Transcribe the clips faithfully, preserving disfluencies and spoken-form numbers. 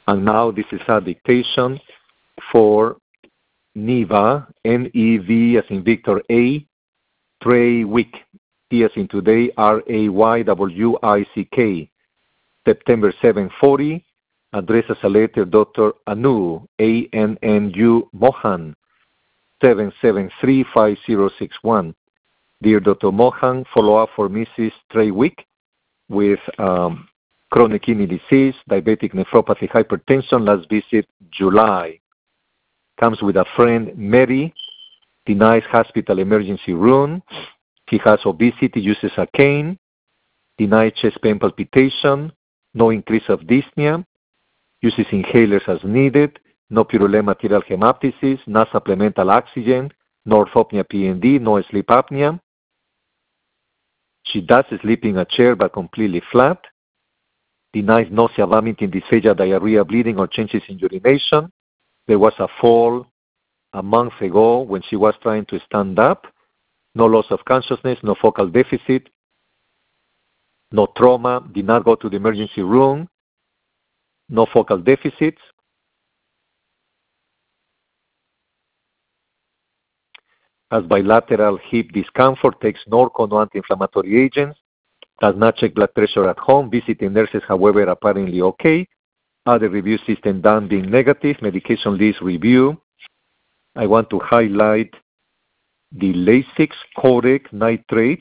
And now this is a dictation for Neva, N E V as in Victor A, Traywick, T as in today, R A Y W I C K, September seven forty, address as a letter Doctor Anu, A N N U Mohan, seven seven three five zero six one. Dear Doctor Mohan, follow-up for Missus Traywick with um, chronic kidney disease, diabetic nephropathy, hypertension, last visit July. Comes with a friend, Mary, denies hospital emergency room. He has obesity, uses a cane, denies chest pain palpitation, no increase of dyspnea, uses inhalers as needed, no purulent material hemoptysis, no supplemental oxygen, no orthopnea P N D, no sleep apnea. She does sleep in a chair but completely flat. Denies nausea, vomiting, dysphagia, diarrhea, bleeding, or changes in urination. There was a fall a month ago when she was trying to stand up. No loss of consciousness, no focal deficit, no trauma, did not go to the emergency room, no focal deficits. Has bilateral hip discomfort, takes Norco, no anti-inflammatory agents, does not check blood pressure at home, visiting nurses, however, apparently okay. Other review system done being negative, medication list review. I want to highlight the Lasix Corec nitrates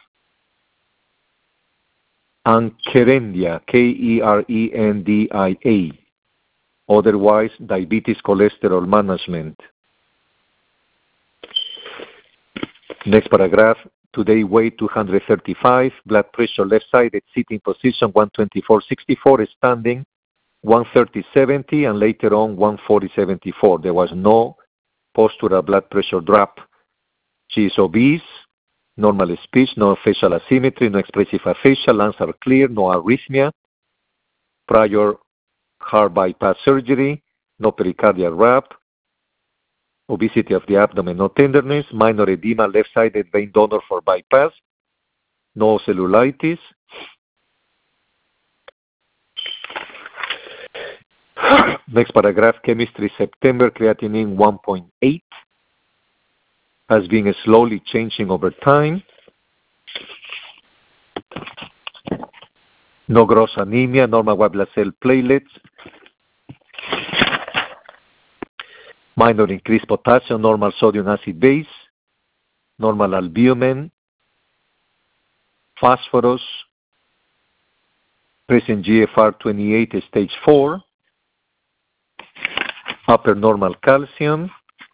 and Kerendia, K E R E N D I A, otherwise diabetes cholesterol management. Next paragraph, today weight two hundred thirty-five, blood pressure left side at sitting position one twenty-four sixty-four, standing one thirty seventy, and later on one forty seventy-four. There was no postural blood pressure drop. She is obese, normal speech, no facial asymmetry, no expressive aphasia, lungs are clear, no arrhythmia, prior heart bypass surgery, no pericardial wrap, obesity of the abdomen, no tenderness, minor edema, left-sided vein donor for bypass, no cellulitis. Next paragraph, chemistry September, creatinine one point eight, has been slowly changing over time. No gross anemia, normal white blood cell platelets, minor increased potassium, normal sodium acid base, normal albumin, phosphorus, present G F R twenty-eight stage four, upper normal calcium,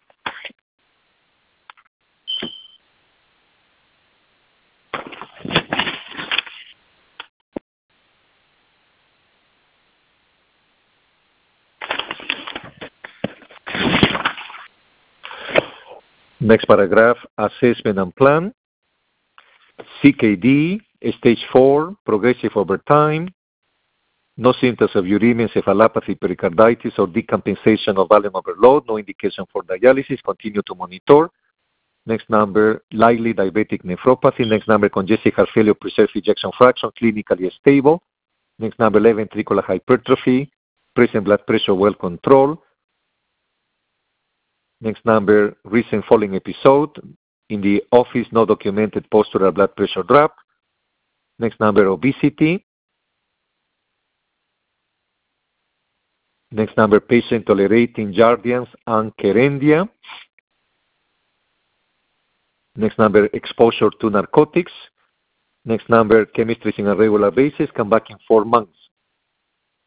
next paragraph, assessment and plan. C K D, stage four, progressive over time. No symptoms of uremia, encephalopathy, pericarditis, or decompensation of volume overload. No indication for dialysis. Continue to monitor. Next number, likely diabetic nephropathy. Next number, congestive heart failure, preserved ejection fraction, clinically stable. Next number, left ventricular hypertrophy, present blood pressure well controlled. Next number, recent falling episode. In the office, no documented postural blood pressure drop. Next number, obesity. Next number, patient tolerating Jardiance and Kerendia. Next number, exposure to narcotics. Next number, chemistries on a regular basis. Come back in four months.